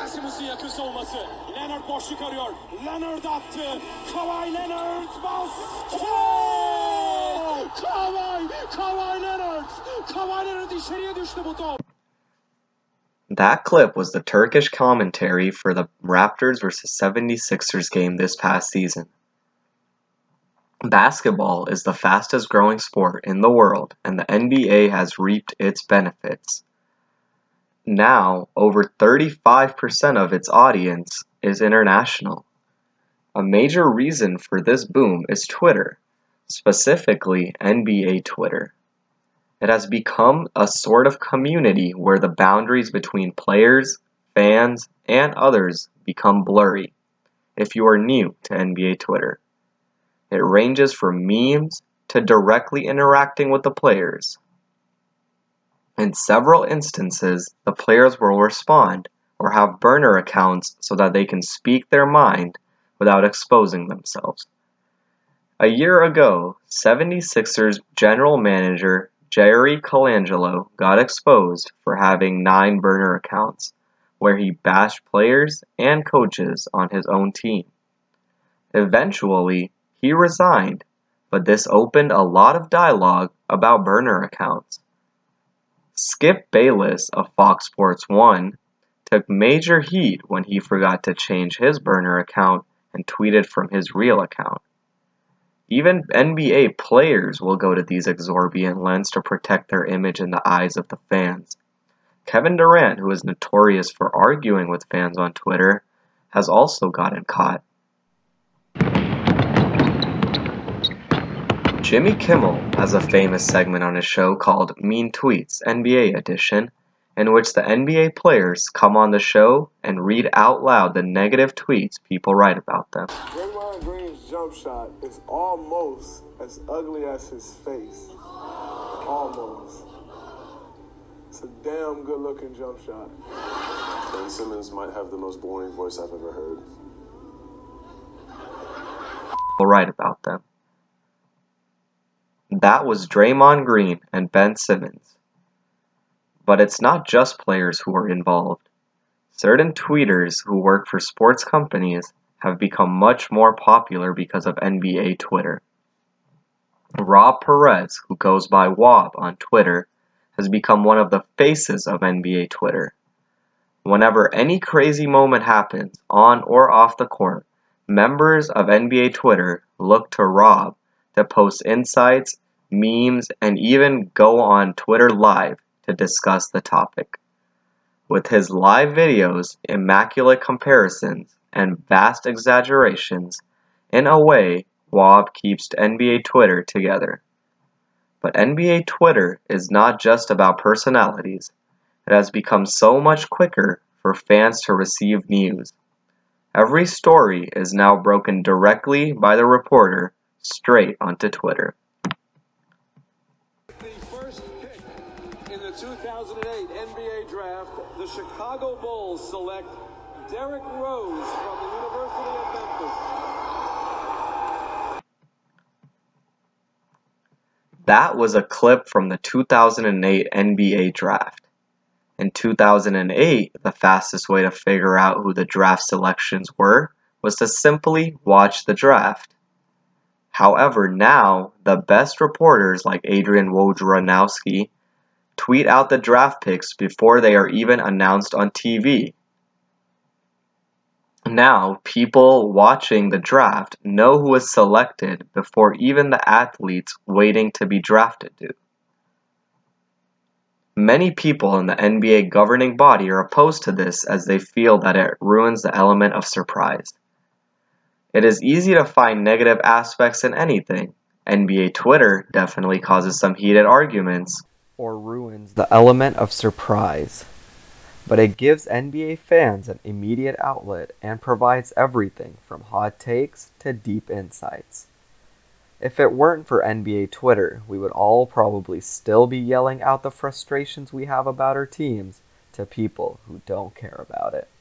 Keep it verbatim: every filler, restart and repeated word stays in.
Simmons'ın yakın savunması. Leonard boşluk arıyor. Leonard attı. Kawhi Leonard bastı. Kawhi, Kawhi Leonard. Kawhi Leonard içeriye düştü bu top. That clip was the Turkish commentary for the Raptors versus seventy-sixers game this past season. Basketball is the fastest growing sport in the world, and the N B A has reaped its benefits. Now, over thirty-five percent of its audience is international. A major reason for this boom is Twitter, specifically N B A Twitter. It has become a sort of community where the boundaries between players, fans, and others become blurry if you are new to N B A Twitter. It ranges from memes to directly interacting with the players. In several instances, the players will respond or have burner accounts so that they can speak their mind without exposing themselves. A year ago, seventy-sixers general manager Jerry Colangelo got exposed for having nine burner accounts, where he bashed players and coaches on his own team. Eventually, he resigned, but this opened a lot of dialogue about burner accounts. Skip Bayless of Fox Sports one took major heat when he forgot to change his burner account and tweeted from his real account. Even N B A players will go to these exorbitant lengths to protect their image in the eyes of the fans. Kevin Durant, who is notorious for arguing with fans on Twitter, has also gotten caught. Jimmy Kimmel has a famous segment on his show called Mean Tweets N B A Edition, in which the N B A players come on the show and read out loud the negative tweets people write about them. Draymond Green's jump shot is almost as ugly as his face. Almost. It's a damn good looking jump shot. Ben Simmons might have the most boring voice I've ever heard. People write about them. That was Draymond Green and Ben Simmons. But it's not just players who are involved. Certain tweeters who work for sports companies have become much more popular because of N B A Twitter. Rob Perez, who goes by Wob on Twitter, has become one of the faces of N B A Twitter. Whenever any crazy moment happens, on or off the court, members of N B A Twitter look to Rob to post insights, memes, and even go on Twitter Live to discuss the topic. With his live videos, immaculate comparisons, and vast exaggerations, in a way, Wob keeps N B A Twitter together. But N B A Twitter is not just about personalities. It has become so much quicker for fans to receive news. Every story is now broken directly by the reporter straight onto Twitter. The first pick in the two thousand eight N B A draft, the Chicago Bulls select Derrick Rose from the University of Memphis. That was a clip from the two thousand eight N B A draft. In two thousand eight, the fastest way to figure out who the draft selections were was to simply watch the draft. However, now, the best reporters like Adrian Wojnarowski tweet out the draft picks before they are even announced on T V. Now, people watching the draft know who is selected before even the athletes waiting to be drafted do. Many people in the N B A governing body are opposed to this as they feel that it ruins the element of surprise. It is easy to find negative aspects in anything. N B A Twitter definitely causes some heated arguments, or ruins the element of surprise. But it gives N B A fans an immediate outlet and provides everything from hot takes to deep insights. If it weren't for N B A Twitter, we would all probably still be yelling out the frustrations we have about our teams to people who don't care about it.